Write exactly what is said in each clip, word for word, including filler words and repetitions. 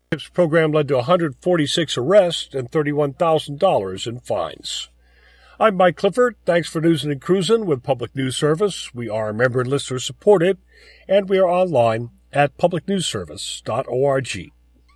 This program led to one hundred forty-six arrests and thirty-one thousand dollars in fines. I'm Mike Clifford. Thanks for Newsin' and Cruisin' with Public News Service. We are member and listener supported, and we are online at public news service dot org.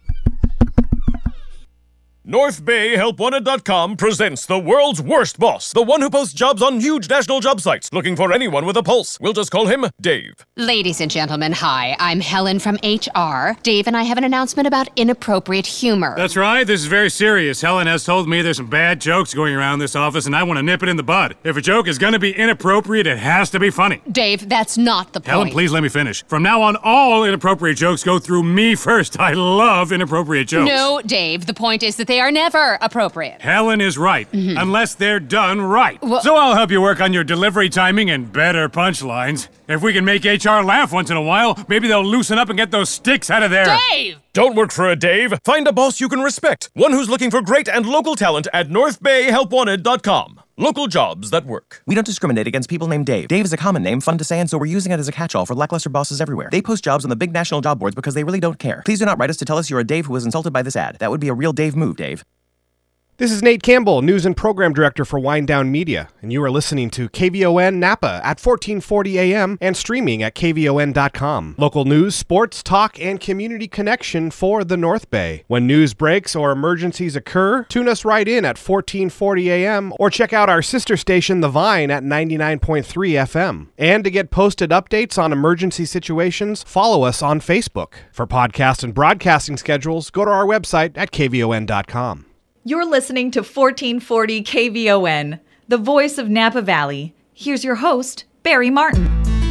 North Bay Help Wanted dot com presents the world's worst boss, the one who posts jobs on huge national job sites, looking for anyone with a pulse. We'll just call him Dave. Ladies and gentlemen, hi, I'm Helen from H R. Dave and I have an announcement about inappropriate humor. That's right, this is very serious. Helen has told me there's some bad jokes going around this office, and I want to nip it in the bud. If a joke is going to be inappropriate, it has to be funny. Dave, that's not the point. Helen, please let me finish. From now on, all inappropriate jokes go through me first. I love inappropriate jokes. No, Dave, the point is that they are never appropriate. Helen is right, mm-hmm. unless they're done right. Well, so I'll help you work on your delivery timing and better punchlines. If we can make H R laugh once in a while, maybe they'll loosen up and get those sticks out of there. Dave! Don't work for a Dave. Find a boss you can respect. One who's looking for great and local talent at North Bay Help Wanted dot com. Local jobs that work. We don't discriminate against people named Dave. Dave is a common name, fun to say, and so we're using it as a catch-all for lackluster bosses everywhere. They post jobs on the big national job boards because they really don't care. Please do not write us to tell us you're a Dave who was insulted by this ad. That would be a real Dave move, Dave. This is Nate Campbell, News and Program Director for Wind Down Media, and you are listening to K V O N Napa at fourteen forty A M and streaming at K V O N dot com. Local news, sports, talk, and community connection for the North Bay. When news breaks or emergencies occur, tune us right in at fourteen forty A M or check out our sister station, The Vine, at ninety-nine point three F M. And to get posted updates on emergency situations, follow us on Facebook. For podcast and broadcasting schedules, go to our website at K V O N dot com. You're listening to fourteen forty K V O N, the voice of Napa Valley. Here's your host, Barry Martin.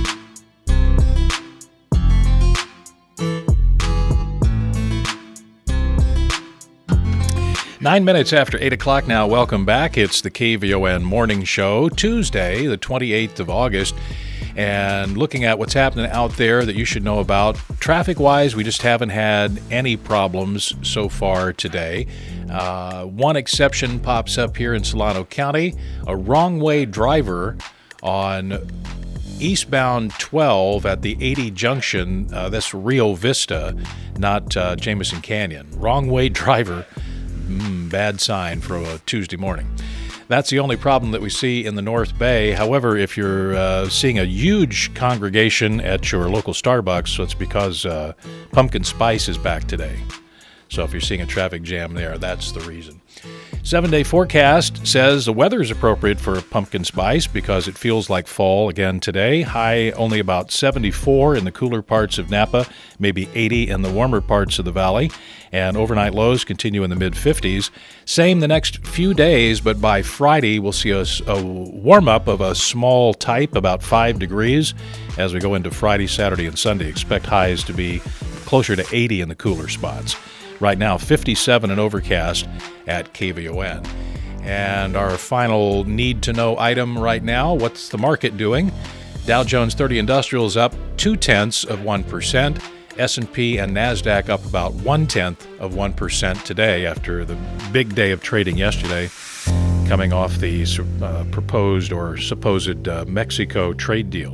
Nine minutes after eight o'clock now. Welcome back. It's the K V O N Morning Show, Tuesday, the twenty-eighth of August. And looking at what's happening out there that you should know about. Traffic-wise, we just haven't had any problems so far today. Uh, one exception pops up here in Solano County. A wrong-way driver on eastbound twelve at the eighty junction. Uh, that's Rio Vista, not uh, Jameson Canyon. Wrong-way driver. Mm, bad sign for a Tuesday morning. That's the only problem that we see in the North Bay. However, if you're uh, seeing a huge congregation at your local Starbucks, so it's because uh, pumpkin spice is back today. So if you're seeing a traffic jam there, that's the reason. Seven-day forecast says the weather is appropriate for pumpkin spice because it feels like fall again today. High only about seventy-four in the cooler parts of Napa, maybe eighty in the warmer parts of the valley. And overnight lows continue in the mid-fifties. Same the next few days, but by Friday we'll see a, a warm-up of a small type, about five degrees. As we go into Friday, Saturday, and Sunday, expect highs to be closer to eighty in the cooler spots. Right now, fifty-seven and overcast at K V O N. And our final need-to-know item right now, what's the market doing? Dow Jones thirty Industrial is up two-tenths of one percent. S and P and NASDAQ up about one-tenth of one percent today after the big day of trading yesterday, coming off the uh, proposed or supposed uh, Mexico trade deal.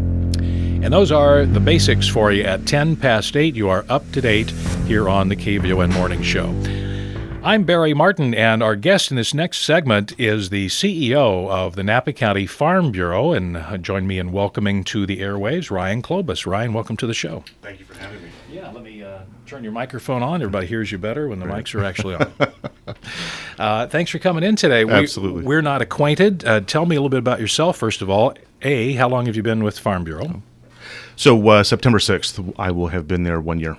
And those are the basics for you at ten past eight. You are up to date here on the K V O N Morning Show. I'm Barry Martin, and our guest in this next segment is the C E O of the Napa County Farm Bureau, and join me in welcoming to the airwaves, Ryan Klobus. Ryan, welcome to the show. Thank you for having me. Yeah, let me uh, turn your microphone on. Everybody hears you better when the mics are actually on. uh, thanks for coming in today. We, Absolutely. We're not acquainted. Uh, tell me a little bit about yourself, first of all. A, how long have you been with Farm Bureau? So uh, September sixth, I will have been there one year.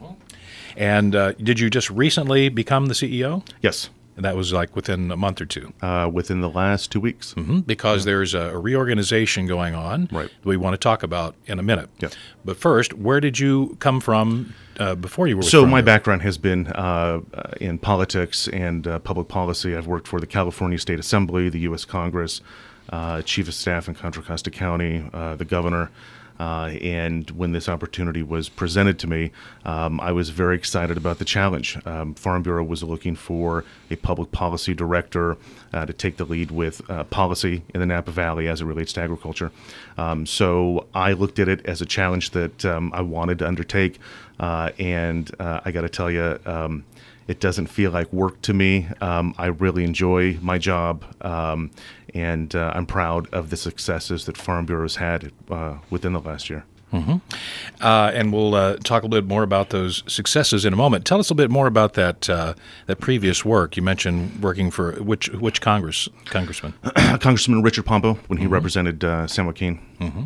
And uh, did you just recently become the C E O? Yes. And that was like within a month or two? Uh, within the last two weeks. Mm-hmm, because yeah. there's a reorganization going on right. that we want to talk about in a minute. Yes. But first, where did you come from uh, before you were with So Farm my Bureau? background has been uh, in politics and uh, public policy. I've worked for the California State Assembly, the U S Congress, uh, Chief of Staff in Contra Costa County, uh, the governor. Uh, and when this opportunity was presented to me, um, I was very excited about the challenge. Um, Farm Bureau was looking for a public policy director uh, to take the lead with uh, policy in the Napa Valley as it relates to agriculture. Um, so I looked at it as a challenge that um, I wanted to undertake. Uh, and uh, I got to tell you, um, it doesn't feel like work to me. Um, I really enjoy my job, um, and uh, I'm proud of the successes that Farm Bureau's had uh, within the last year. Mm-hmm. Uh, and we'll uh, talk a little bit more about those successes in a moment. Tell us a little bit more about that uh, that previous work. You mentioned working for which which Congress congressman? Congressman Richard Pompo, when he mm-hmm. represented uh, San Joaquin. Mm-hmm.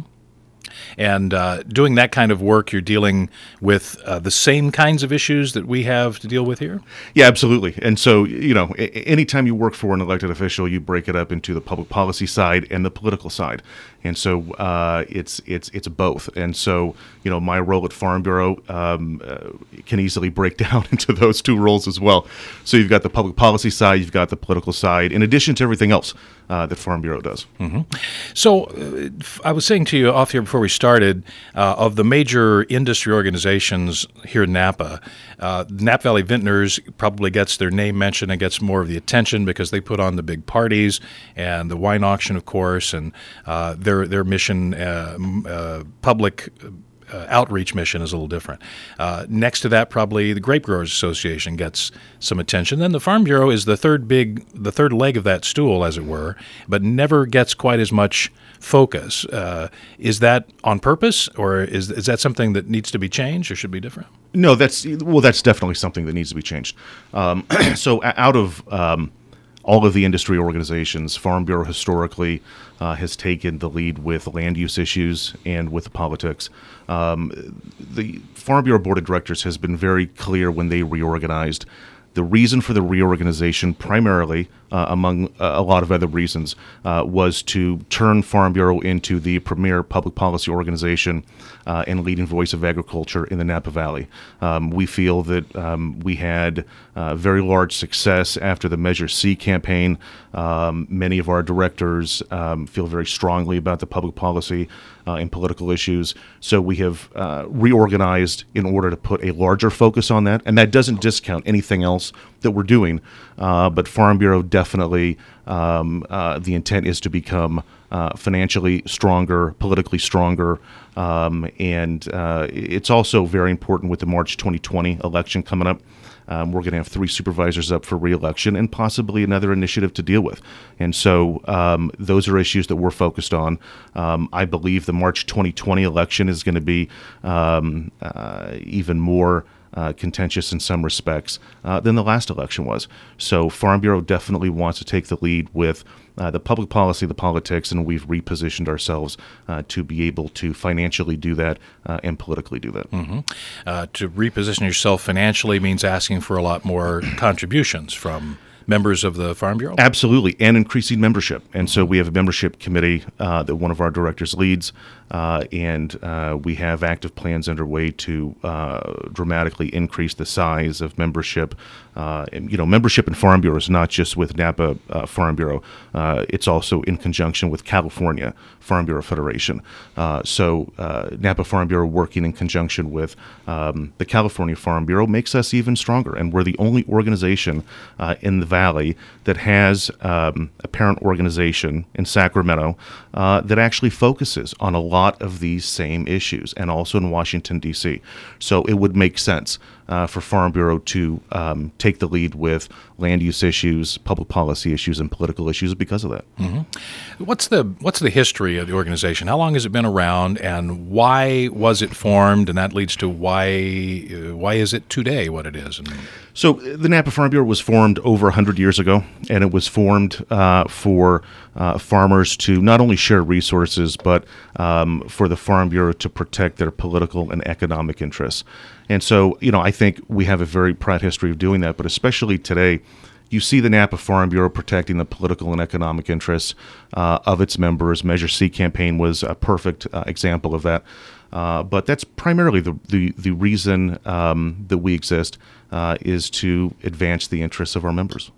And uh, doing that kind of work, you're dealing with uh, the same kinds of issues that we have to deal with here? Yeah, absolutely. And so, you know, anytime you work for an elected official, you break it up into the public policy side and the political side. And so uh, it's it's it's both. And so, you know, my role at Farm Bureau um, uh, can easily break down into those two roles as well. So you've got the public policy side, you've got the political side, in addition to everything else uh, that Farm Bureau does. Mm-hmm. So uh, I was saying to you off here before we started, uh, of the major industry organizations here in Napa, uh, Napa Valley Vintners probably gets their name mentioned and gets more of the attention because they put on the big parties and the wine auction, of course, and uh, their their mission, uh, uh, public uh, outreach mission is a little different. Uh, next to that, probably the Grape Growers Association gets some attention. Then the Farm Bureau is the third big, the third leg of that stool, as it were, but never gets quite as much focus. Uh, is that on purpose, or is is that something that needs to be changed, or should be different? No, that's well, that's definitely something that needs to be changed. Um, so out of um, all of the industry organizations, Farm Bureau historically uh, has taken the lead with land use issues and with politics. Um, the Farm Bureau Board of Directors has been very clear when they reorganized. The reason for the reorganization, primarily, uh, among uh, a lot of other reasons, uh, was to turn Farm Bureau into the premier public policy organization uh, and leading voice of agriculture in the Napa Valley. Um, we feel that um, we had uh, very large success after the Measure C campaign. Um, many of our directors um, feel very strongly about the public policy uh, and political issues. So we have uh, reorganized in order to put a larger focus on that. And that doesn't discount anything else that we're doing. Uh, but Farm Bureau definitely, um, uh, the intent is to become uh, financially stronger, politically stronger. Um, and uh, it's also very important with the March twenty twenty election coming up. Um, we're going to have three supervisors up for re-election and possibly another initiative to deal with. And so um, those are issues that we're focused on. Um, I believe the March twenty twenty election is going to be um, uh, even more Uh, contentious in some respects uh, than the last election was. So Farm Bureau definitely wants to take the lead with uh, the public policy, the politics, and we've repositioned ourselves uh, to be able to financially do that uh, and politically do that. Mm-hmm. Uh, to reposition yourself financially means asking for a lot more contributions from members of the Farm Bureau? Absolutely, and increasing membership. And so we have a membership committee uh, that one of our directors leads, uh, and uh, we have active plans underway to uh, dramatically increase the size of membership. Uh, and, you know, membership in Farm Bureau is not just with Napa uh, Farm Bureau. Uh, it's also in conjunction with California Farm Bureau Federation. Uh, so uh, Napa Farm Bureau working in conjunction with um, the California Farm Bureau makes us even stronger, and we're the only organization uh, in the Valley that has um, a parent organization in Sacramento uh, that actually focuses on a lot of these same issues, and also in Washington, D C. So it would make sense uh, for Farm Bureau to um, take the lead with land use issues, public policy issues, and political issues because of that. Mm-hmm. What's the what's the history of the organization? How long has it been around, and why was it formed? And that leads to why uh, why is it today what it is? And So the Napa Farm Bureau was formed over one hundred years ago, and it was formed uh, for uh, farmers to not only share resources, but um, for the Farm Bureau to protect their political and economic interests. And so, you know, I think we have a very proud history of doing that, but especially today, you see the Napa Farm Bureau protecting the political and economic interests uh, of its members. Measure C campaign was a perfect uh, example of that. Uh, but that's primarily the the, the reason um, that we exist uh, is to advance the interests of our members.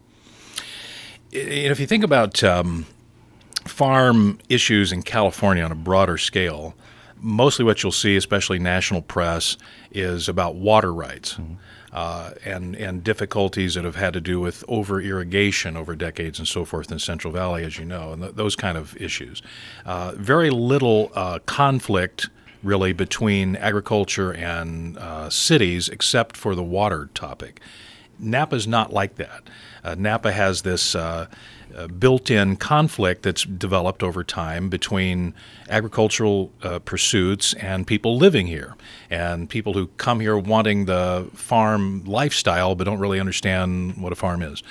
If you think about um, farm issues in California on a broader scale, mostly what you'll see, especially national press, is about water rights. Mm-hmm. Uh, and and difficulties that have had to do with over-irrigation over decades and so forth in Central Valley, as you know, and th- those kind of issues. Uh, very little uh, conflict, really, between agriculture and uh, cities, except for the water topic. Napa's not like that. Uh, Napa has this uh, uh, built-in conflict that's developed over time between agricultural uh, pursuits and people living here, and people who come here wanting the farm lifestyle but don't really understand what a farm is.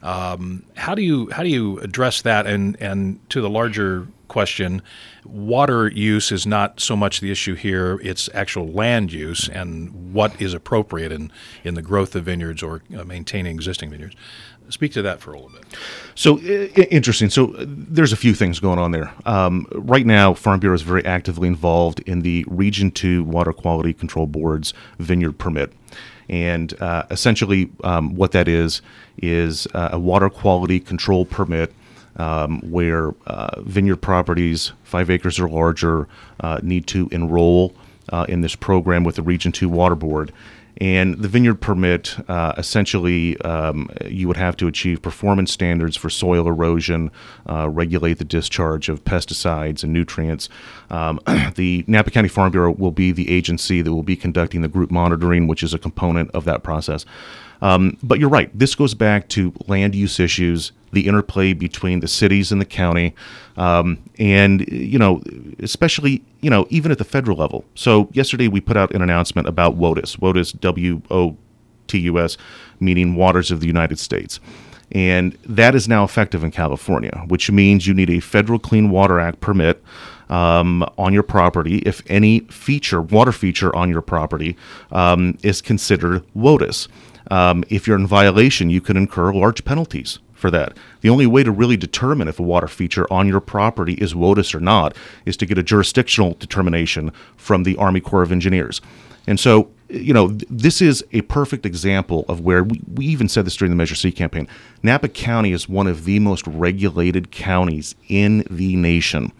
Um, how do you how do you address that? And and to the larger question, water use is not so much the issue here, it's actual land use and what is appropriate in, in the growth of vineyards or uh, maintaining existing vineyards. Speak to that for a little bit. So I- interesting. So uh, there's a few things going on there. Um, right now, Farm Bureau is very actively involved in the Region two Water Quality Control Board's vineyard permit. And uh, essentially um, what that is, is uh, a water quality control permit Um, where uh, vineyard properties, five acres or larger, uh, need to enroll uh, in this program with the Region two Water Board. And the vineyard permit, uh, essentially, um, you would have to achieve performance standards for soil erosion, uh, regulate the discharge of pesticides and nutrients. Um, the Napa County Farm Bureau will be the agency that will be conducting the group monitoring, which is a component of that process. Um, but you're right. This goes back to land use issues, the interplay between the cities and the county, um, and, you know, especially, you know, even at the federal level. So yesterday we put out an announcement about WOTUS, WOTUS, W O T U S, meaning Waters of the United States. And that is now effective in California, which means you need a federal Clean Water Act permit um, on your property if any feature, water feature on your property um, is considered WOTUS. Um, if you're in violation, you can incur large penalties for that. The only way to really determine if a water feature on your property is WOTUS or not is to get a jurisdictional determination from the Army Corps of Engineers. And so, you know, th- this is a perfect example of where we, we even said this during the Measure C campaign. Napa County is one of the most regulated counties in the nation.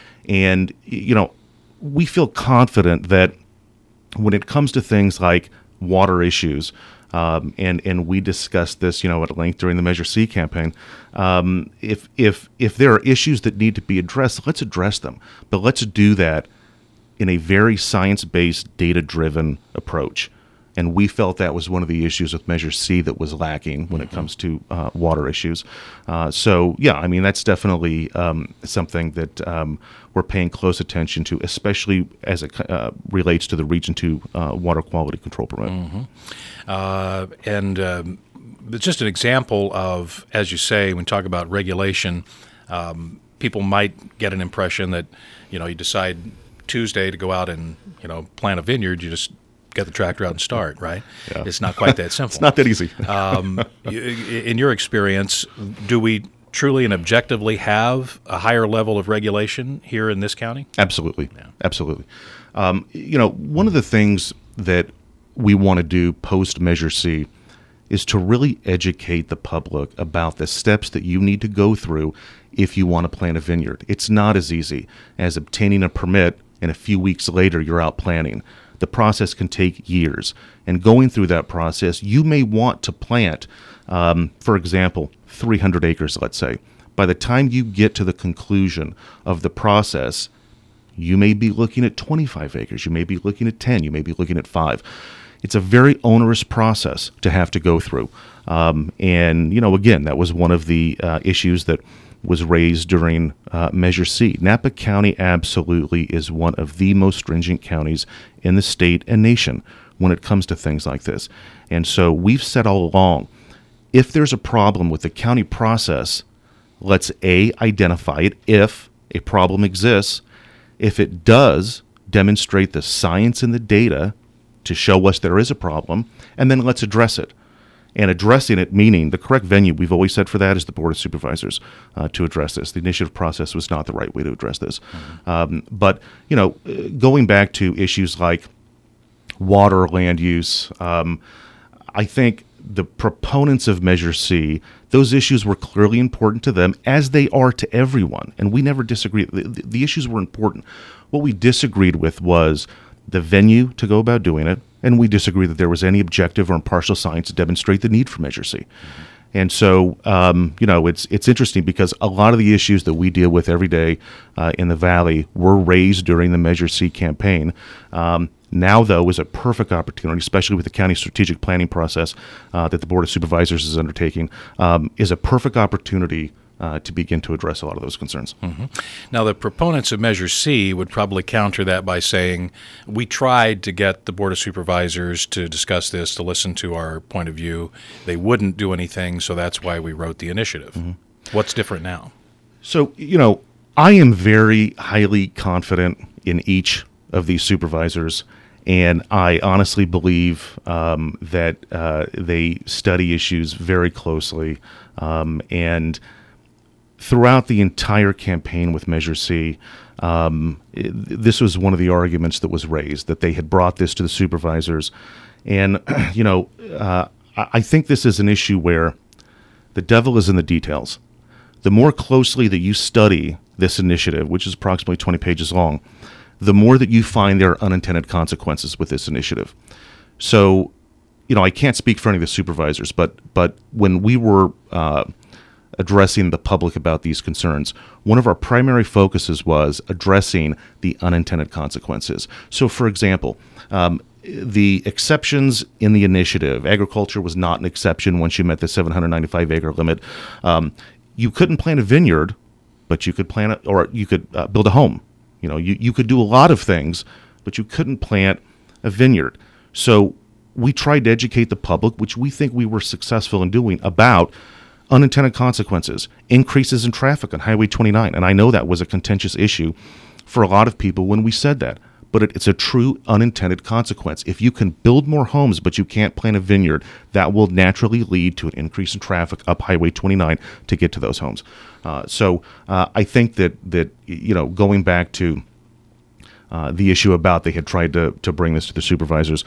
And, you know, we feel confident that when it comes to things like water issues, Um, and and we discussed this, you know, at length during the Measure C campaign. Um, if if if there are issues that need to be addressed, let's address them. But let's do that in a very science-based, data-driven approach. And we felt that was one of the issues with Measure C that was lacking when it comes to uh, water issues. Uh, so, yeah, I mean, that's definitely um, something that um, we're paying close attention to, especially as it uh, relates to the Region two uh, Water Quality Control Permit. Mm-hmm. Uh, and um, it's just an example of, as you say, when you talk about regulation, um, people might get an impression that, you know, you decide Tuesday to go out and, you know, plant a vineyard, you just get the tractor out and start, right? Yeah. It's not quite that simple. It's not that easy. um, in your experience, do we truly and objectively have a higher level of regulation here in this county? Absolutely. Yeah. Absolutely. Um, you know, one of the things that we want to do post-Measure C is to really educate the public about the steps that you need to go through if you want to plant a vineyard. It's not as easy as obtaining a permit and a few weeks later you're out planting. The process can take years. And going through that process, you may want to plant, um, for example, three hundred acres, let's say. By the time you get to the conclusion of the process, you may be looking at twenty-five acres. You may be looking at ten. You may be looking at five. It's a very onerous process to have to go through. Um, and, you know, again, that was one of the uh, issues that was raised during uh, Measure C. Napa County absolutely is one of the most stringent counties in the state and nation when it comes to things like this. And so we've said all along, if there's a problem with the county process, let's A, identify it if a problem exists. If it does, demonstrate the science and the data to show us there is a problem, and then let's address it. And addressing it, meaning the correct venue, we've always said for that, is the Board of Supervisors uh, to address this. The initiative process was not the right way to address this. Mm-hmm. Um, but, you know, going back to issues like water, land use, um, I think the proponents of Measure C, those issues were clearly important to them, as they are to everyone, and we never disagreed. The, the, the issues were important. What we disagreed with was the venue to go about doing it, and we disagreed that there was any objective or impartial science to demonstrate the need for Measure C. Mm-hmm. And so, um, you know, it's it's interesting because a lot of the issues that we deal with every day uh, in the Valley were raised during the Measure C campaign. Um, now, though, is a perfect opportunity, especially with the county strategic planning process uh, that the Board of Supervisors is undertaking, um, is a perfect opportunity Uh, to begin to address a lot of those concerns. Mm-hmm. Now, the proponents of Measure C would probably counter that by saying, we tried to get the Board of Supervisors to discuss this, to listen to our point of view. They wouldn't do anything, so that's why we wrote the initiative. Mm-hmm. What's different now? So, you know, I am very highly confident in each of these supervisors, and I honestly believe um, that uh, they study issues very closely, um, and throughout the entire campaign with Measure C, um, it, this was one of the arguments that was raised, that they had brought this to the supervisors. And, you know, uh, I think this is an issue where the devil is in the details. The more closely that you study this initiative, which is approximately twenty pages long, the more that you find there are unintended consequences with this initiative. So, you know, I can't speak for any of the supervisors, but but when we were uh, addressing the public about these concerns, one of our primary focuses was addressing the unintended consequences. So, for example, um, the exceptions in the initiative, agriculture was not an exception once you met the seven hundred ninety-five acre limit. Um, you couldn't plant a vineyard, but you could plant, a, or you could uh, build a home. You know, you, you could do a lot of things, but you couldn't plant a vineyard. So we tried to educate the public, which we think we were successful in doing, about unintended consequences, increases in traffic on Highway twenty-nine. And I know that was a contentious issue for a lot of people when we said that. But it, it's a true unintended consequence. If you can build more homes, but you can't plant a vineyard, that will naturally lead to an increase in traffic up Highway twenty-nine to get to those homes. Uh, so uh, I think that, that, you know, going back to uh, the issue about they had tried to, to bring this to the supervisors,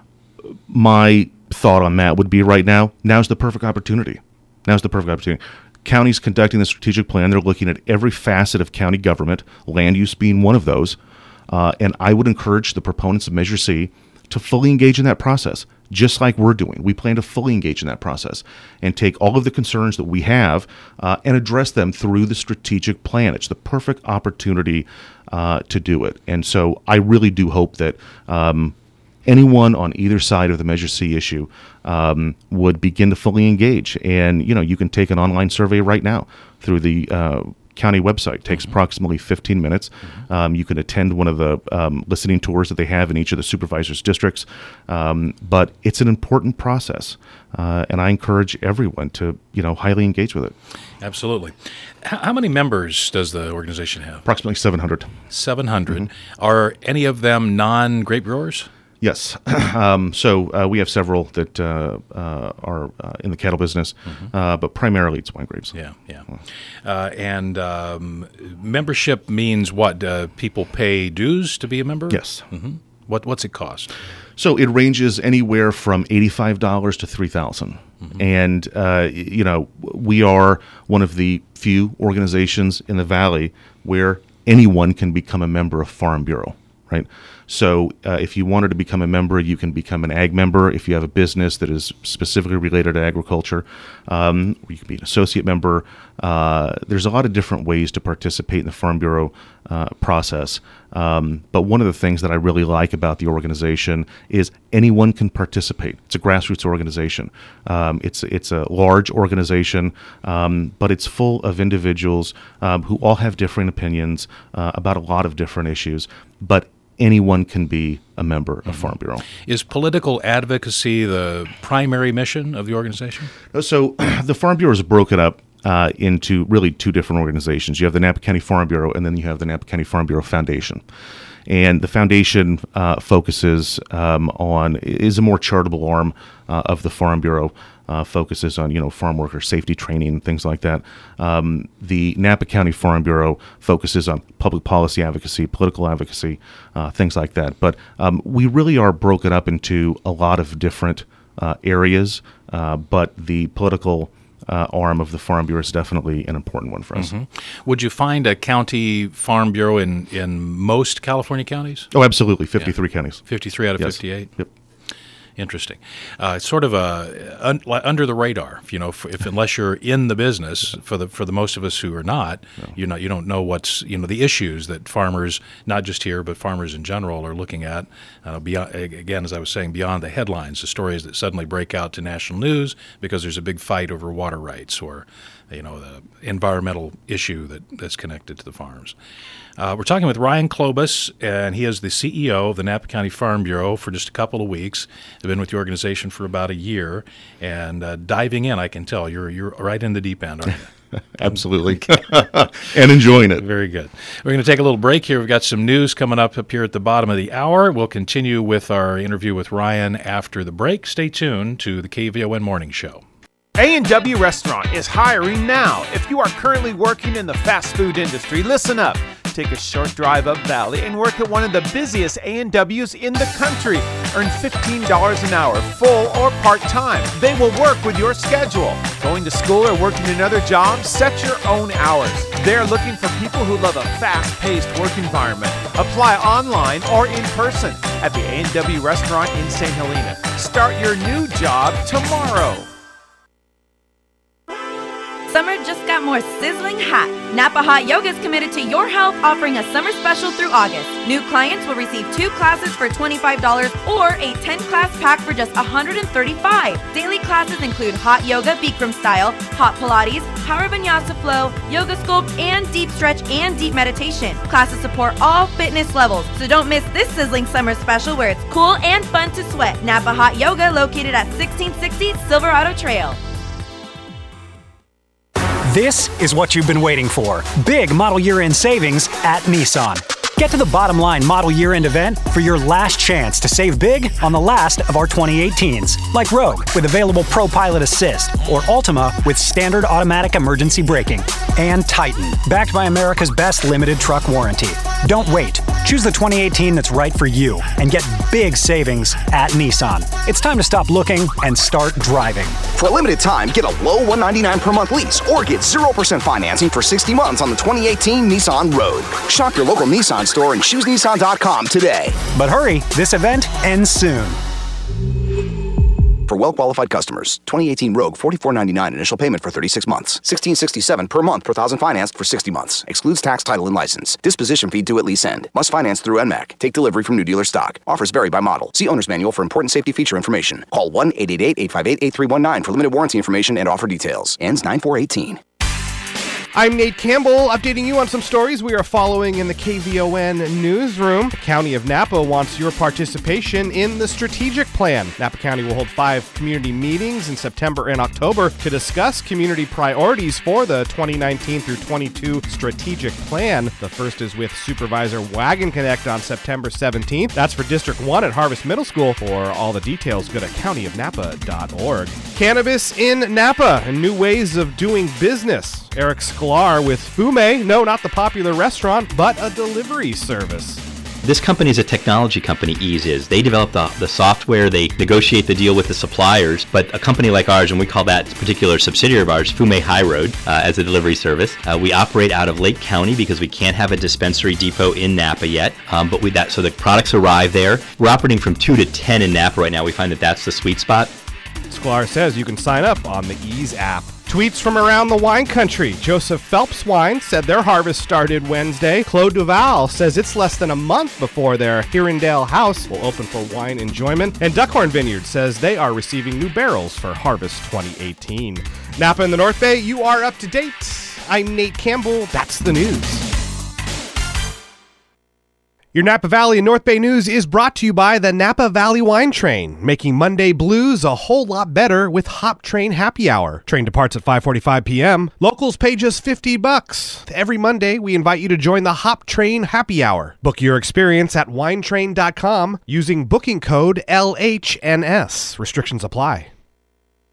my thought on that would be right now, now's the perfect opportunity. Now's the perfect opportunity. Counties conducting the strategic plan, they're looking at every facet of county government, land use being one of those. Uh, and I would encourage the proponents of Measure C to fully engage in that process, just like we're doing. We plan to fully engage in that process and take all of the concerns that we have uh, and address them through the strategic plan. It's the perfect opportunity uh, to do it. And so I really do hope that um, anyone on either side of the Measure C issue um, would begin to fully engage. And, you know, you can take an online survey right now through the uh, county website. It takes mm-hmm. approximately fifteen minutes. Mm-hmm. Um, you can attend one of the um, listening tours that they have in each of the supervisors' districts. Um, but it's an important process, uh, and I encourage everyone to, you know, highly engage with it. Absolutely. H- how many members does the organization have? Approximately seven hundred. seven hundred. Mm-hmm. Are any of them non-grape growers? Yes. um, so uh, we have several that uh, uh, are uh, in the cattle business, mm-hmm. uh, but primarily it's wine grapes. Yeah, yeah. Uh, and um, membership means what? Uh, people pay dues to be a member? Yes. Mm-hmm. What What's it cost? So it ranges anywhere from eighty-five dollars to three thousand dollars. Mm-hmm. And, uh, you know, we are one of the few organizations in the Valley where anyone can become a member of Farm Bureau, right? So uh, if you wanted to become a member, you can become an ag member. If you have a business that is specifically related to agriculture, um, you can be an associate member. Uh, there's a lot of different ways to participate in the Farm Bureau uh, process. Um, but one of the things that I really like about the organization is anyone can participate. It's a grassroots organization. Um, it's it's a large organization, um, but it's full of individuals um, who all have different opinions uh, about a lot of different issues. But anyone can be a member of Farm Bureau. Is political advocacy the primary mission of the organization? So the Farm Bureau is broken up uh, into really two different organizations. You have the Napa County Farm Bureau, and then you have the Napa County Farm Bureau Foundation. And the foundation uh, focuses um, on, is a more charitable arm uh, of the Farm Bureau, uh, focuses on, you know, farm worker safety training, things like that. Um, the Napa County Farm Bureau focuses on public policy advocacy, political advocacy, uh, things like that. But um, we really are broken up into a lot of different uh, areas, uh, but the political uh, arm of the Farm Bureau is definitely an important one for us. Mm-hmm. Would you find a county farm bureau in, in most California counties? Oh, absolutely. fifty-three yeah. counties. fifty-three out of yes. fifty-eight? Yep. Interesting. Uh, it's sort of a un, under the radar, you know. If, if unless you're in the business, for the for the most of us who are not, no. you're not. You don't know what's you know the issues that farmers, not just here, but farmers in general, are looking at. Uh, beyond again, as I was saying, beyond the headlines, the stories that suddenly break out to national news because there's a big fight over water rights or, you know, the environmental issue that, that's connected to the farms. Uh, we're talking with Ryan Klobus, and he is the C E O of the Napa County Farm Bureau for just a couple of weeks. I've been with the organization for about a year, and uh, diving in, I can tell you're you're right in the deep end, aren't you? Absolutely, and enjoying it. Very good. We're going to take a little break here. We've got some news coming up up here at the bottom of the hour. We'll continue with our interview with Ryan after the break. Stay tuned to the K V O N Morning Show. A and W Restaurant is hiring now. If you are currently working in the fast food industry, listen up. Take a short drive up Valley and work at one of the busiest A and W's in the country. Earn fifteen dollars an hour, full or part-time. They will work with your schedule. Going to school or working another job? Set your own hours. They're looking for people who love a fast-paced work environment. Apply online or in person at the A and W Restaurant in Saint Helena. Start your new job tomorrow. Summer just got more sizzling hot. Napa Hot Yoga is committed to your health, offering a summer special through August. New clients will receive two classes for twenty-five dollars or a ten-class pack for just one hundred thirty-five dollars. Daily classes include hot yoga, Bikram style, hot Pilates, power vinyasa flow, yoga sculpt, and deep stretch and deep meditation. Classes support all fitness levels, so don't miss this sizzling summer special where it's cool and fun to sweat. Napa Hot Yoga, located at sixteen sixty Silverado Trail. This is what you've been waiting for. Big model year-end savings at Nissan. Get to the Bottom Line model year-end event for your last chance to save big on the last of our twenty eighteens, like Rogue with available Pro Pilot Assist, or Altima with standard automatic emergency braking, and Titan, backed by America's best limited truck warranty. Don't wait. Choose the twenty eighteen that's right for you and get big savings at Nissan. It's time to stop looking and start driving. For a limited time, get a low one hundred ninety-nine dollars per month lease or get zero percent financing for sixty months on the twenty eighteen Nissan Rogue. Shop your local Nissan store and choose Nissan dot com today. But hurry, this event ends soon. For well-qualified customers, twenty eighteen Rogue, forty-four ninety-nine initial payment for thirty-six months. sixteen sixty-seven per month per thousand financed for sixty months. Excludes tax, title, and license. Disposition fee due at lease end. Must finance through N M A C. Take delivery from new dealer stock. Offers vary by model. See owner's manual for important safety feature information. Call one eight eight eight, eight five eight, eight three one nine for limited warranty information and offer details. Ends nine four eighteen. I'm Nate Campbell, updating you on some stories we are following in the K V O N newsroom. The County of Napa wants your participation in the strategic plan. Napa County will hold five community meetings in September and October to discuss community priorities for the twenty nineteen through twenty-two strategic plan. The first is with Supervisor Wagon Connect on September seventeenth. That's for District one at Harvest Middle School. For all the details, go to county of napa dot org. Cannabis in Napa and new ways of doing business. Eric Sklar with Fume, no, not the popular restaurant, but a delivery service. This company is a technology company, Ease is. They develop the, the software, they negotiate the deal with the suppliers, but a company like ours, and we call that particular subsidiary of ours, Fume High Road, uh, as a delivery service. Uh, we operate out of Lake County because we can't have a dispensary depot in Napa yet, um, but we that so the products arrive there. We're operating from two to ten in Napa right now. We find that that's the sweet spot. Sklar says you can sign up on the Ease app. Tweets from around the wine country. Joseph Phelps Wine said their harvest started Wednesday. Claude Duval says it's less than a month before their Hirondale house will open for wine enjoyment. And Duckhorn Vineyard says they are receiving new barrels for Harvest twenty eighteen. Napa in the North Bay, you are up to date. I'm Nate Campbell. That's the news. Your Napa Valley and North Bay news is brought to you by the Napa Valley Wine Train, making Monday blues a whole lot better with Hop Train Happy Hour. Train departs at five forty-five p.m. Locals pay just fifty bucks. Every Monday, we invite you to join the Hop Train Happy Hour. Book your experience at wine train dot com using booking code L H N S. Restrictions apply.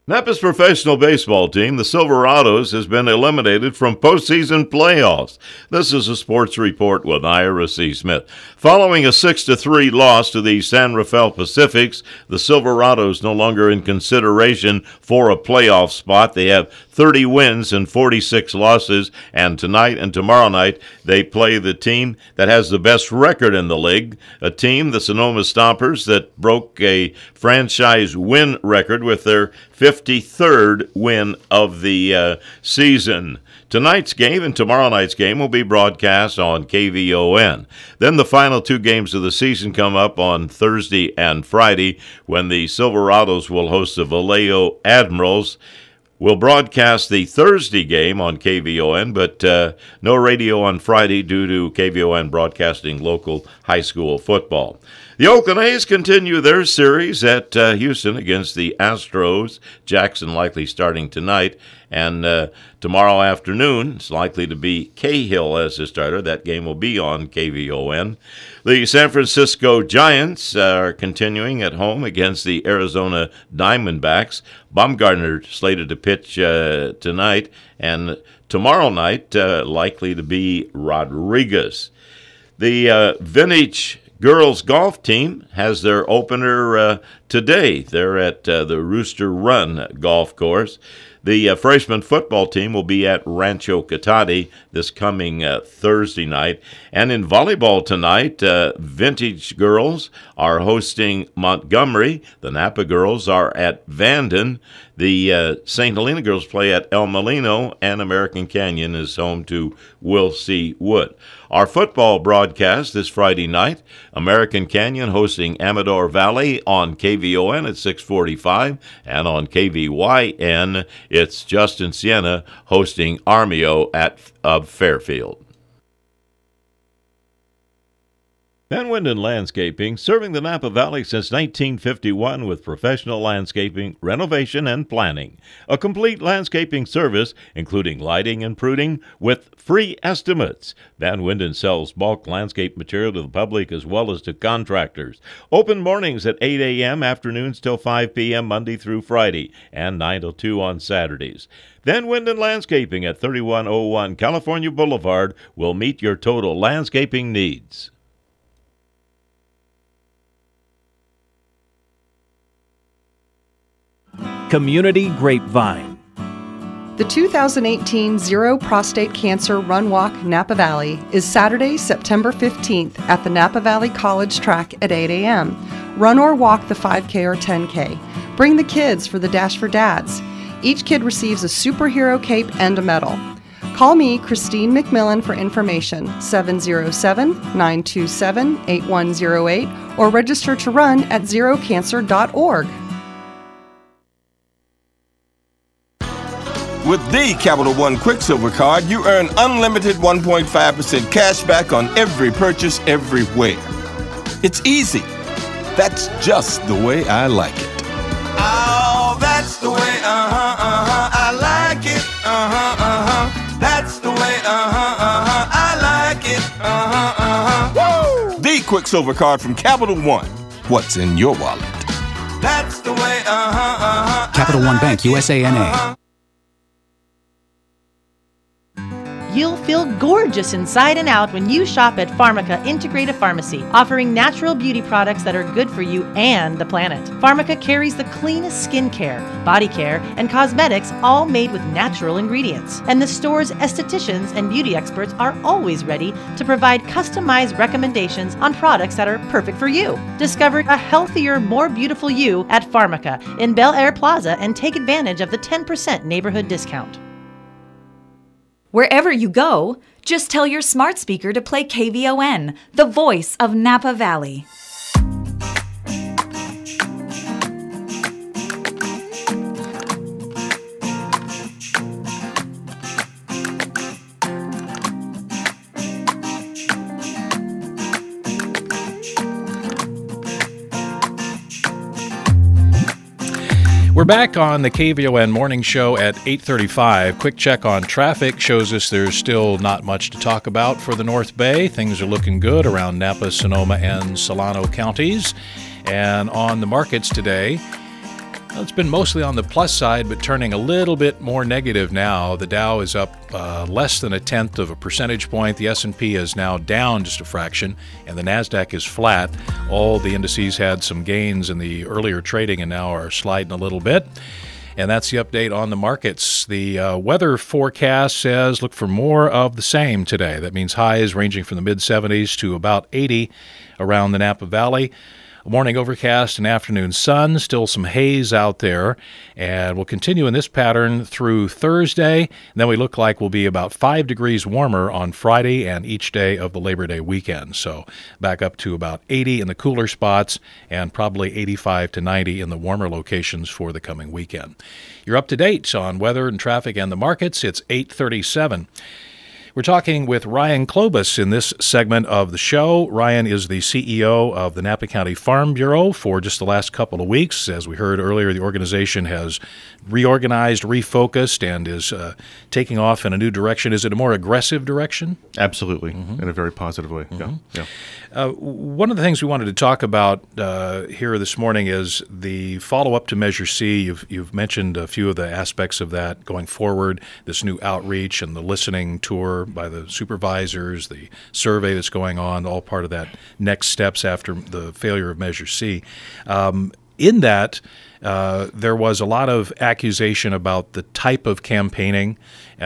Napa's professional baseball team, the Silverados, has been eliminated from postseason playoffs. This is a sports report with Ira C. Smith. Following a six to three loss to the San Rafael Pacifics, the Silverados no longer in consideration for a playoff spot. They have thirty wins and forty-six losses, and tonight and tomorrow night they play the team that has the best record in the league, a team, the Sonoma Stompers, that broke a franchise win record with their fifty-third win of the uh, season. Tonight's game and tomorrow night's game will be broadcast on K V O N. Then the final two games of the season come up on Thursday and Friday when the Silverados will host the Vallejo Admirals. We'll broadcast the Thursday game on K V O N, but uh, no radio on Friday due to K V O N broadcasting local high school football. The Oakland A's continue their series at uh, Houston against the Astros. Jackson likely starting tonight, and uh, tomorrow afternoon it's likely to be Cahill as the starter. That game will be on K V O N. The San Francisco Giants are continuing at home against the Arizona Diamondbacks. Baumgartner slated to pitch uh, tonight, and tomorrow night uh, likely to be Rodriguez. The uh, Vintage girls golf team has their opener uh, today. They're at uh, the Rooster Run golf course. The uh, freshman football team will be at Rancho Cotati this coming uh, Thursday night. And in volleyball tonight, uh, Vintage girls are hosting Montgomery. The Napa girls are at Vanden. The uh, Saint Helena girls play at El Molino, and American Canyon is home to Will C. Wood. Our football broadcast this Friday night, American Canyon hosting Amador Valley on K V O N at six forty-five, and on K V Y N, it's Justin Siena hosting Armio at of Fairfield. Van Winden Landscaping, serving the Napa Valley since nineteen fifty-one with professional landscaping, renovation, and planning. A complete landscaping service, including lighting and pruning, with free estimates. Van Winden sells bulk landscape material to the public as well as to contractors. Open mornings at eight a.m., afternoons till five p.m. Monday through Friday, and nine till two on Saturdays. Van Winden Landscaping at thirty-one oh one California Boulevard will meet your total landscaping needs. Community Grapevine. The two thousand eighteen Zero Prostate Cancer Run Walk Napa Valley is Saturday, September fifteenth at the Napa Valley College track at eight a.m. Run or walk the five K or ten K. Bring the kids for the Dash for Dads. Each kid receives a superhero cape and a medal. Call me, Christine McMillan, for information, seven oh seven, nine two seven, eight one oh eight, or register to run at zero cancer dot org. With the Capital One Quicksilver Card, you earn unlimited one point five percent cash back on every purchase everywhere. It's easy. That's just the way I like it. Oh, that's the way, uh-huh, uh-huh, I like it, uh-huh, uh-huh. That's the way, uh-huh, uh-huh, I like it, uh-huh, uh-huh. Woo! The Quicksilver Card from Capital One. What's in your wallet? That's the way, uh-huh, uh-huh. Capital One Bank, U S A N A. Uh-huh. You'll feel gorgeous inside and out when you shop at Pharmaca Integrative Pharmacy, offering natural beauty products that are good for you and the planet. Pharmaca carries the cleanest skincare, body care, and cosmetics, all made with natural ingredients. And the store's estheticians and beauty experts are always ready to provide customized recommendations on products that are perfect for you. Discover a healthier, more beautiful you at Pharmaca in Bel Air Plaza and take advantage of the ten percent neighborhood discount. Wherever you go, just tell your smart speaker to play K V O N, the voice of Napa Valley. We're back on the K V O N Morning Show at eight thirty-five. Quick check on traffic shows us there's still not much to talk about for the North Bay. Things are looking good around Napa, Sonoma, and Solano counties. And on the markets today, Well, it's been mostly on the plus side, but turning a little bit more negative now. The Dow is up uh, less than a tenth of a percentage point. The S and P is now down just a fraction, and the NASDAQ is flat. All the indices had some gains in the earlier trading and now are sliding a little bit. And that's the update on the markets. The uh, weather forecast says look for more of the same today. That means highs ranging from the mid seventies to about eighty around the Napa Valley. Morning overcast and afternoon sun, still some haze out there, and we'll continue in this pattern through Thursday. And then we look like we'll be about five degrees warmer on Friday and each day of the Labor Day weekend. So back up to about eighty in the cooler spots and probably eighty-five to ninety in the warmer locations for the coming weekend. You're up to date on weather and traffic and the markets. It's eight thirty-seven. We're talking with Ryan Klobus in this segment of the show. Ryan is the C E O of the Napa County Farm Bureau for just the last couple of weeks. As we heard earlier, the organization has reorganized, refocused, and is uh, taking off in a new direction. Is it a more aggressive direction? Absolutely, mm-hmm. in a very positive way. Mm-hmm. Yeah. yeah. Uh, one of the things we wanted to talk about uh, here this morning is the follow-up to Measure C. You've, you've mentioned a few of the aspects of that going forward, this new outreach and the listening tour by the supervisors, the survey that's going on, all part of that next steps after the failure of Measure C. Um, in that, uh, there was a lot of accusation about the type of campaigning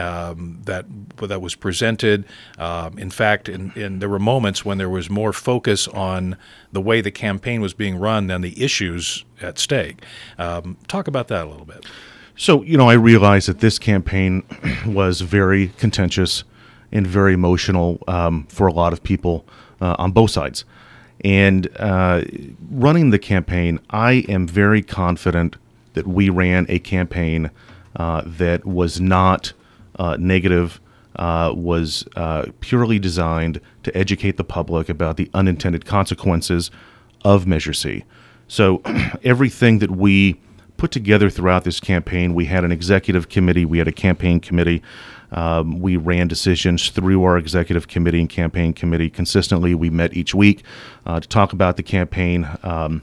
um, that that was presented. Um, in fact, in, in, there were moments when there was more focus on the way the campaign was being run than the issues at stake. Um, talk about that a little bit. So, you know, I realized that this campaign was very contentious and very emotional um, for a lot of people uh, on both sides. And uh, running the campaign, I am very confident that we ran a campaign uh, that was not uh, negative, uh, was uh, purely designed to educate the public about the unintended consequences of Measure C. So everything that we put together throughout this campaign, we had an executive committee, we had a campaign committee. Um, we ran decisions through our executive committee and campaign committee consistently. We met each week uh, to talk about the campaign. Um,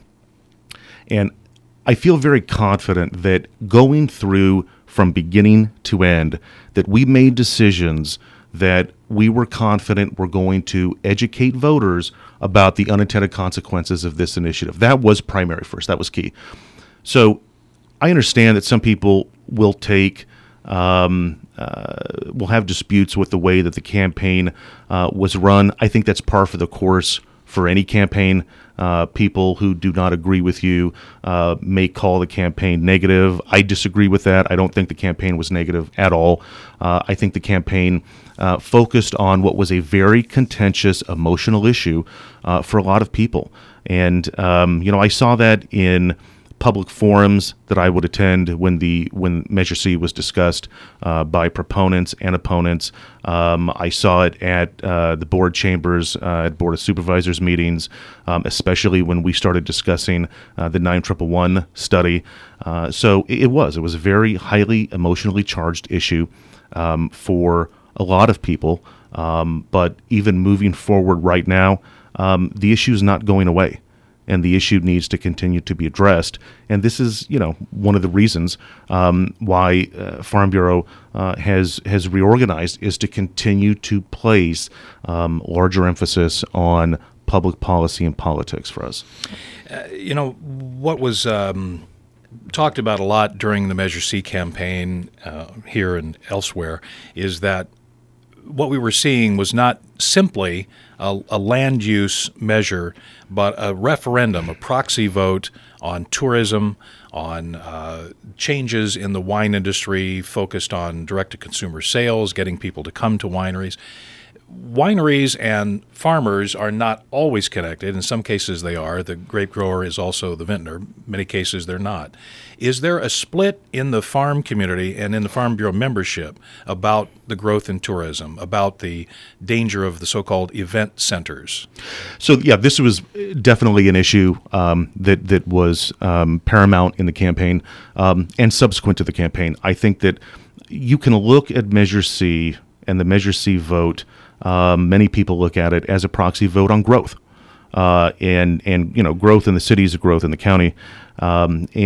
and I feel very confident that going through from beginning to end, that we made decisions that we were confident were going to educate voters about the unintended consequences of this initiative. That was primary first. That was key. So I understand that some people will take Um, uh, we'll have disputes with the way that the campaign uh, was run. I think that's par for the course for any campaign. Uh, people who do not agree with you uh, may call the campaign negative. I disagree with that. I don't think the campaign was negative at all. Uh, I think the campaign uh, focused on what was a very contentious, emotional issue uh, for a lot of people. And, um, you know, I saw that in public forums that I would attend when the when Measure C was discussed uh, by proponents and opponents. Um, I saw it at uh, the board chambers, uh, at Board of Supervisors meetings, um, especially when we started discussing uh, the nine one one study. Uh, so it, it was. It was a very highly emotionally charged issue um, for a lot of people. Um, but even moving forward right now, um, the issue is not going away. And the issue needs to continue to be addressed. And this is, you know, one of the reasons um, why uh, Farm Bureau uh, has has reorganized, is to continue to place um, larger emphasis on public policy and politics for us. Uh, you know, what was um, talked about a lot during the Measure C campaign uh, here and elsewhere is that what we were seeing was not simply a, a land use measure, but a referendum, a proxy vote on tourism, on uh, changes in the wine industry focused on direct-to-consumer sales, getting people to come to wineries. Wineries and farmers are not always connected. In some cases they are. The grape grower is also the vintner. In many cases they're not. Is there a split in the farm community and in the Farm Bureau membership about the growth in tourism, about the danger of the so-called event centers? So, yeah, this was definitely an issue um, that, that was um, paramount in the campaign um, and subsequent to the campaign. I think that you can look at Measure C and the Measure C vote. Um, many people look at it as a proxy vote on growth, uh, and and you know growth in the cities, growth in the county, um, and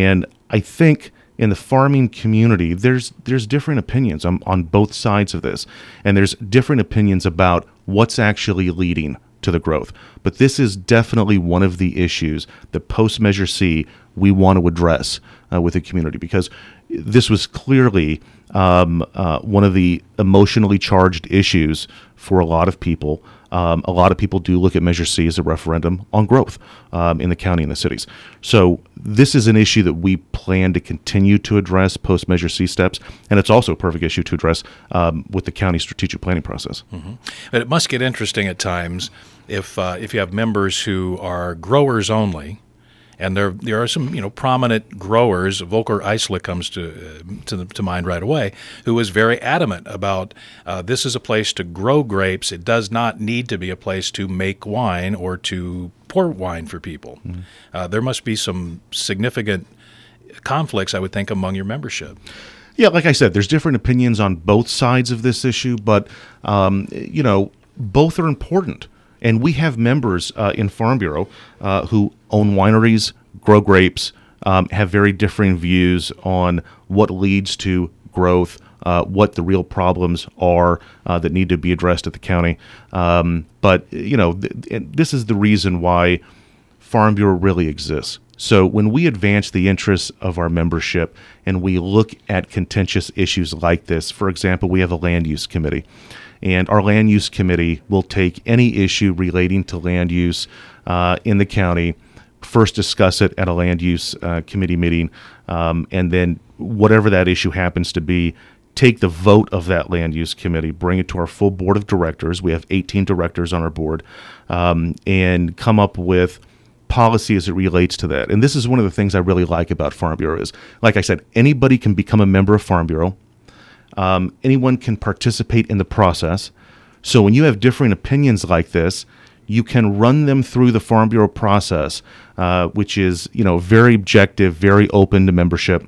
I think in the farming community, there's there's different opinions on, on both sides of this, and there's different opinions about what's actually leading to the growth. But this is definitely one of the issues that post-Measure C we want to address uh, with the community, because this was clearly um, uh, one of the emotionally charged issues for a lot of people. Um, a lot of people do look at Measure C as a referendum on growth um, in the county and the cities. So this is an issue that we plan to continue to address post-Measure C steps, and it's also a perfect issue to address um, with the county strategic planning process. Mm-hmm. But it must get interesting at times if uh, if you have members who are growers only. And there, there are some, you know, prominent growers. Volker Eislich comes to uh, to, the, to mind right away, who was very adamant about uh, this is a place to grow grapes. It does not need to be a place to make wine or to pour wine for people. Mm-hmm. Uh, there must be some significant conflicts, I would think, among your membership. Yeah, like I said, there's different opinions on both sides of this issue, but um, you know, both are important. And we have members uh, in Farm Bureau uh, who own wineries, grow grapes, um, have very differing views on what leads to growth, uh, what the real problems are uh, that need to be addressed at the county. Um, but, you know, th- this is the reason why Farm Bureau really exists. So when we advance the interests of our membership and we look at contentious issues like this, for example, we have a land use committee. And our land use committee will take any issue relating to land use uh, in the county, first discuss it at a land use uh, committee meeting, um, and then whatever that issue happens to be, take the vote of that land use committee, bring it to our full board of directors. We have eighteen directors on our board, um, and come up with policy as it relates to that. And this is one of the things I really like about Farm Bureau is, like I said, anybody can become a member of Farm Bureau. Um, anyone can participate in the process. So when you have differing opinions like this, you can run them through the Farm Bureau process, uh, which is, you know, very objective, very open to membership.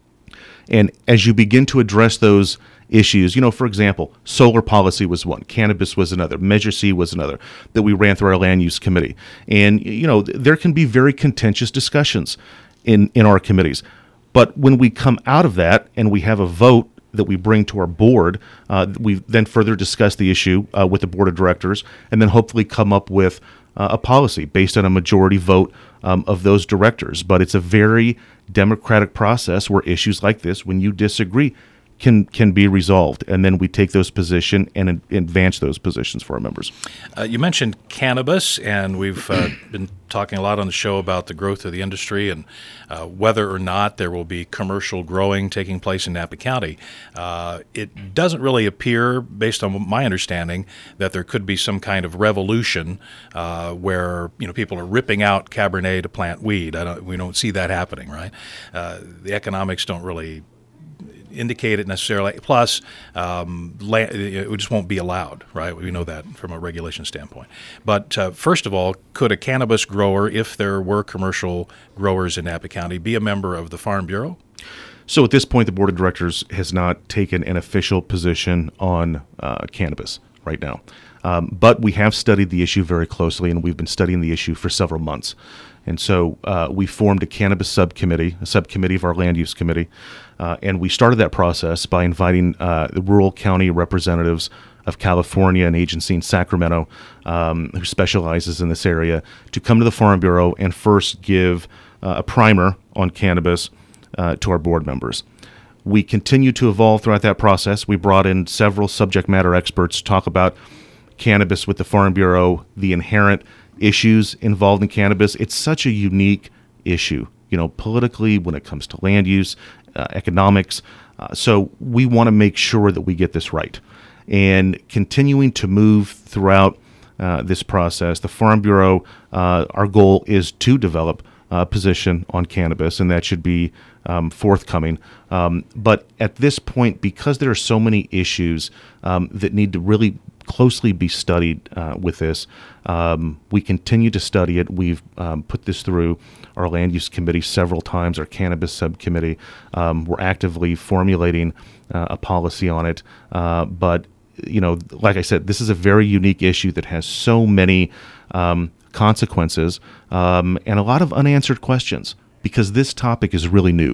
And as you begin to address those issues, you know, for example, solar policy was one, cannabis was another, Measure C was another that we ran through our land use committee. And, you know, there can be very contentious discussions in, in our committees. But when we come out of that and we have a vote that we bring to our board, uh, we then further discuss the issue uh, with the board of directors, and then hopefully come up with uh, a policy based on a majority vote um, of those directors. But it's a very democratic process where issues like this, when you disagree, can can be resolved, and then we take those positions and ad- advance those positions for our members. Uh, you mentioned cannabis, and we've uh, been talking a lot on the show about the growth of the industry and uh, whether or not there will be commercial growing taking place in Napa County. Uh, it doesn't really appear, based on my understanding, that there could be some kind of revolution uh, where, you know, people are ripping out Cabernet to plant weed. I don't, we don't see that happening, right? Uh, the economics don't really indicate it necessarily. Plus, um, la- it just won't be allowed, right? We know that from a regulation standpoint. But uh, first of all, could a cannabis grower, if there were commercial growers in Napa County, be a member of the Farm Bureau? So at this point, the board of directors has not taken an official position on uh, cannabis right now. Um, but we have studied the issue very closely, and we've been studying the issue for several months. And so uh, we formed a cannabis subcommittee, a subcommittee of our land use committee, uh, and we started that process by inviting uh, the rural county representatives of California, an agency in Sacramento um, who specializes in this area, to come to the Farm Bureau and first give uh, a primer on cannabis uh, to our board members. We continue to evolve throughout that process. We brought in several subject matter experts to talk about cannabis with the Farm Bureau, the inherent issues involved in cannabis. It's such a unique issue, you know, politically, when it comes to land use, uh, economics. Uh, so we want to make sure that we get this right. And continuing to move throughout uh, this process, the Farm Bureau, uh, our goal is to develop a position on cannabis, and that should be um, forthcoming. Um, but at this point, because there are so many issues um, that need to really closely be studied uh, with this, um, we continue to study it. We've um, put this through our land use committee several times, our cannabis subcommittee. Um, we're actively formulating uh, a policy on it. Uh, but, you know, like I said, this is a very unique issue that has so many um, consequences um, and a lot of unanswered questions, because this topic is really new.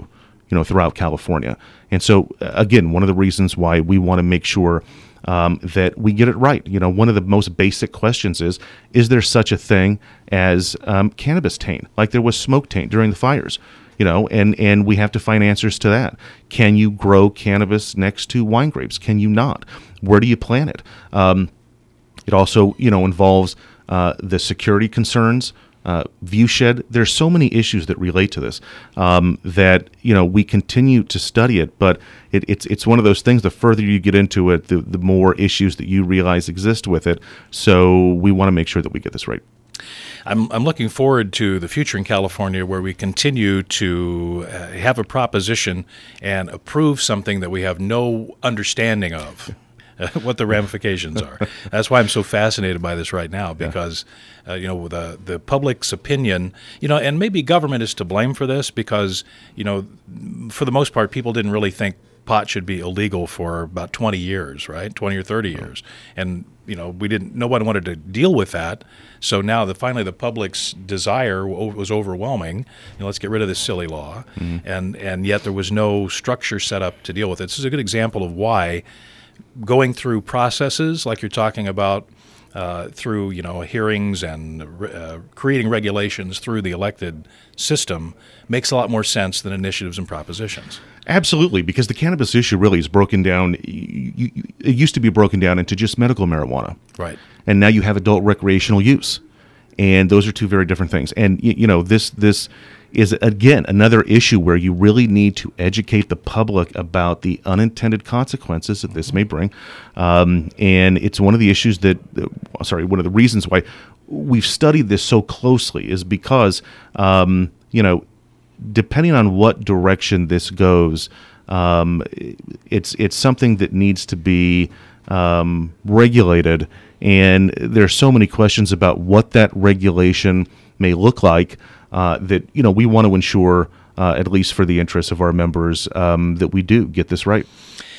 you know, throughout California. And so, again, one of the reasons why we want to make sure um, that we get it right. You know, one of the most basic questions is, is there such a thing as um, cannabis taint? Like there was smoke taint during the fires, you know, and, and we have to find answers to that. Can you grow cannabis next to wine grapes? Can you not? Where do you plant it? Um, it also, you know, involves uh, the security concerns. Uh, viewshed. There's so many issues that relate to this um, that you know we continue to study it, but it, it's it's one of those things. The further you get into it, the the more issues that you realize exist with it. So we want to make sure that we get this right. I'm I'm looking forward to the future in California where we continue to uh, have a proposition and approve something that we have no understanding of. What the ramifications are. That's why I'm so fascinated by this right now, because uh, you know the the public's opinion, you know, and maybe government is to blame for this because you know, for the most part, people didn't really think pot should be illegal for about twenty years, right? twenty or thirty years, and you know, we didn't. No one wanted to deal with that. So now that finally the public's desire was overwhelming, you know, let's get rid of this silly law, mm-hmm. and and yet there was no structure set up to deal with it. This is a good example of why. Going through processes like you're talking about uh, through, you know, hearings and uh, creating regulations through the elected system makes a lot more sense than initiatives and propositions. Absolutely, because the cannabis issue really is broken down. You, you, it used to be broken down into just medical marijuana. Right. And now you have adult recreational use. And those are two very different things. And, you, you know, this this is, again, another issue where you really need to educate the public about the unintended consequences that this may bring. Um, and it's one of the issues that, uh, sorry, one of the reasons why we've studied this so closely is because, um, you know, depending on what direction this goes, um, it's it's something that needs to be um, regulated. And there's so many questions about what that regulation may look like uh, that, you know, we want to ensure, uh, at least for the interests of our members, um, that we do get this right.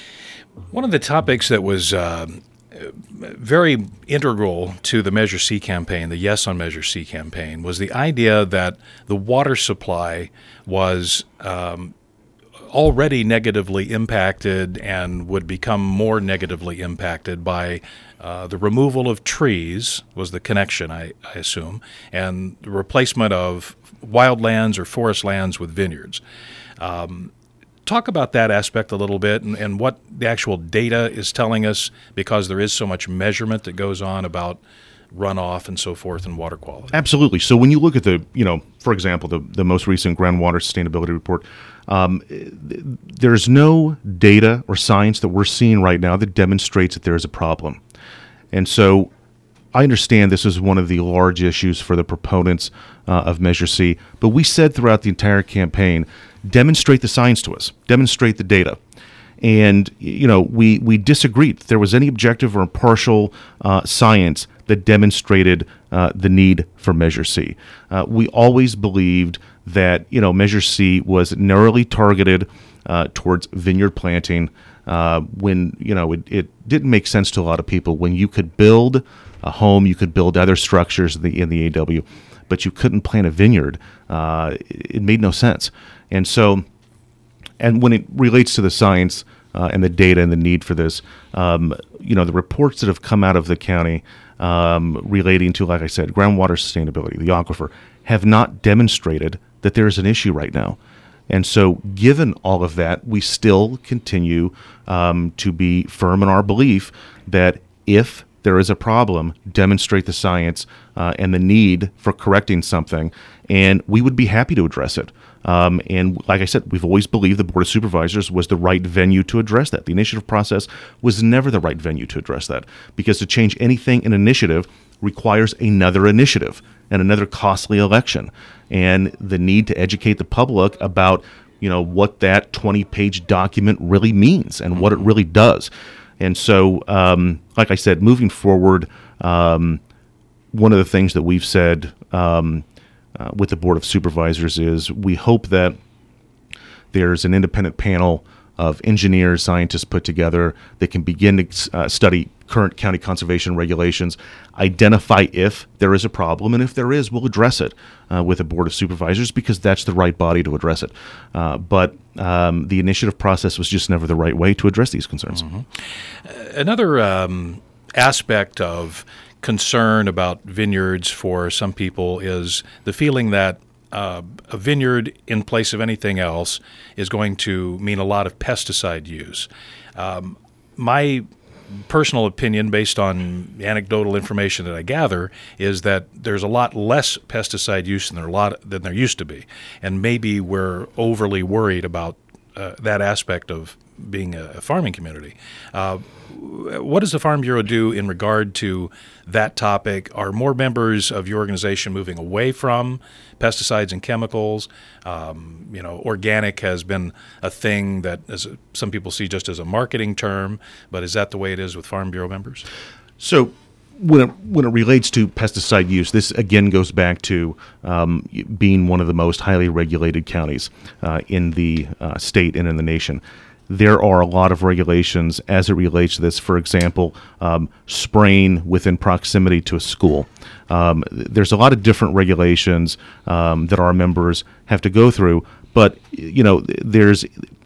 One of the topics that was uh, very integral to the Measure C campaign, the Yes on Measure C campaign, was the idea that the water supply was um, already negatively impacted and would become more negatively impacted by uh, the removal of trees was the connection, I, I assume, and the replacement of wildlands or forest lands with vineyards. Um, talk about that aspect a little bit and, and what the actual data is telling us, because there is so much measurement that goes on about runoff and so forth and water quality. Absolutely. So when you look at the, you know, for example, the, the most recent groundwater sustainability report, um, there's no data or science that we're seeing right now that demonstrates that there is a problem. And so I understand this is one of the large issues for the proponents uh, of Measure C, but we said throughout the entire campaign, demonstrate the science to us, demonstrate the data. And, you know, we, we disagreed if there was any objective or impartial uh, science that demonstrated uh, the need for Measure C. Uh, we always believed that, you know, Measure C was narrowly targeted uh, towards vineyard planting uh, when, you know, it, it didn't make sense to a lot of people. When you could build a home, you could build other structures in the, in the A W, but you couldn't plant a vineyard. Uh, it made no sense. And so, and when it relates to the science uh, and the data and the need for this, um, you know, the reports that have come out of the county um, relating to, like I said, groundwater sustainability, the aquifer, have not demonstrated that there is an issue right now. And so given all of that, we still continue um, to be firm in our belief that if there is a problem, demonstrate the science uh, and the need for correcting something, and we would be happy to address it. Um, and like I said, we've always believed the Board of Supervisors was the right venue to address that. The initiative process was never the right venue to address that, because to change anything in initiative requires another initiative and another costly election. And the need to educate the public about, you know, what that twenty-page document really means and what it really does. And so, um, like I said, moving forward, um, one of the things that we've said um, uh, with the Board of Supervisors is we hope that there's an independent panel of engineers, scientists put together. They can begin to uh, study current county conservation regulations, identify if there is a problem, and if there is, we'll address it uh, with a board of supervisors because that's the right body to address it. Uh, but um, the initiative process was just never the right way to address these concerns. Mm-hmm. Uh, another um, aspect of concern about vineyards for some people is the feeling that uh, a vineyard in place of anything else is going to mean a lot of pesticide use. Um, my personal opinion, based on anecdotal information that I gather, is that there's a lot less pesticide use than there a lot than there used to be, and maybe we're overly worried about uh, that aspect of being a farming community. Uh, what does the Farm Bureau do in regard to that topic? Are more members of your organization moving away from pesticides and chemicals? Um, you know, organic has been a thing that as a, some people see just as a marketing term, but is that the way it is with Farm Bureau members? So when it, when it relates to pesticide use, this again goes back to um, being one of the most highly regulated counties uh, in the uh, state and in the nation. There are a lot of regulations as it relates to this. For example, um, spraying within proximity to a school. Um, there's a lot of different regulations um, that our members have to go through. But, you know, there's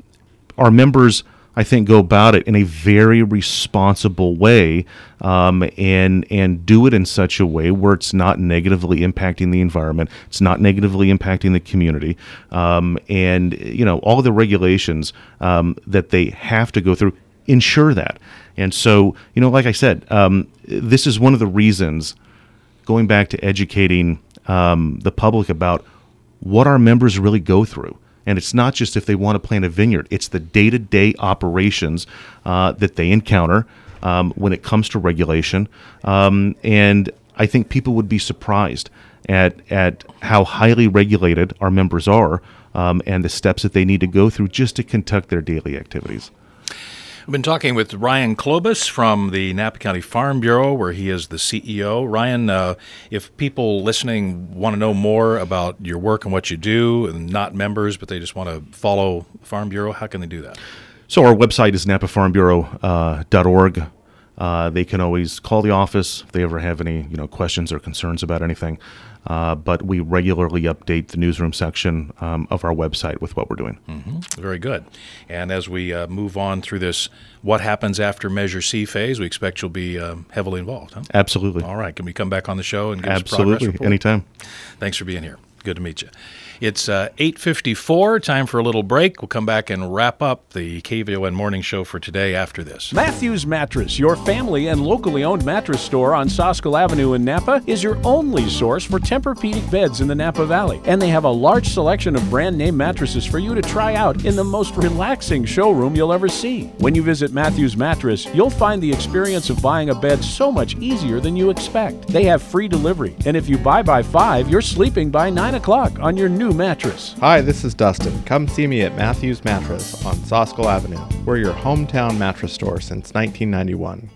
our members, I think, go about it in a very responsible way um, and and do it in such a way where it's not negatively impacting the environment, it's not negatively impacting the community, um, and you know all of the regulations um, that they have to go through ensure that. And so, you know, like I said, um, this is one of the reasons, going back to educating um, the public about what our members really go through. And it's not just if they want to plant a vineyard. It's the day-to-day operations uh, that they encounter um, when it comes to regulation. Um, and I think people would be surprised at at how highly regulated our members are um, and the steps that they need to go through just to conduct their daily activities. We've been talking with Ryan Klobus from the Napa County Farm Bureau, where he is the C E O. Ryan, uh, if people listening want to know more about your work and what you do, and not members, but they just want to follow Farm Bureau, how can they do that? So our website is napa farm bureau dot org. Uh, uh, they can always call the office if they ever have any you know questions or concerns about anything. Uh, but we regularly update the newsroom section um, of our website with what we're doing. Mm-hmm. Very good. And as we uh, move on through this what happens after Measure C phase, we expect you'll be um, heavily involved, huh? Absolutely. All right. Can we come back on the show and give Absolutely. us a progress report? Anytime. Thanks for being here. Good to meet you. It's uh, eight fifty-four, time for a little break. We'll come back and wrap up the K V O N Morning Show for today after this. Matthews Mattress, your family and locally owned mattress store on Soskel Avenue in Napa, is your only source for Tempur-Pedic beds in the Napa Valley. And they have a large selection of brand name mattresses for you to try out in the most relaxing showroom you'll ever see. When you visit Matthews Mattress, you'll find the experience of buying a bed so much easier than you expect. They have free delivery, and if you buy by five, you're sleeping by nine o'clock on your new mattress. Hi, this is Dustin. Come see me at Matthews Mattress on Soskel Avenue. We're your hometown mattress store since nineteen ninety-one.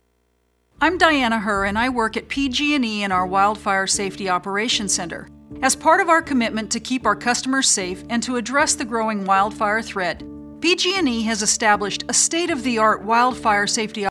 I'm Diana Herr, and I work at P G and E in our Wildfire Safety Operations Center. As part of our commitment to keep our customers safe and to address the growing wildfire threat, P G and E has established a state-of-the-art wildfire safety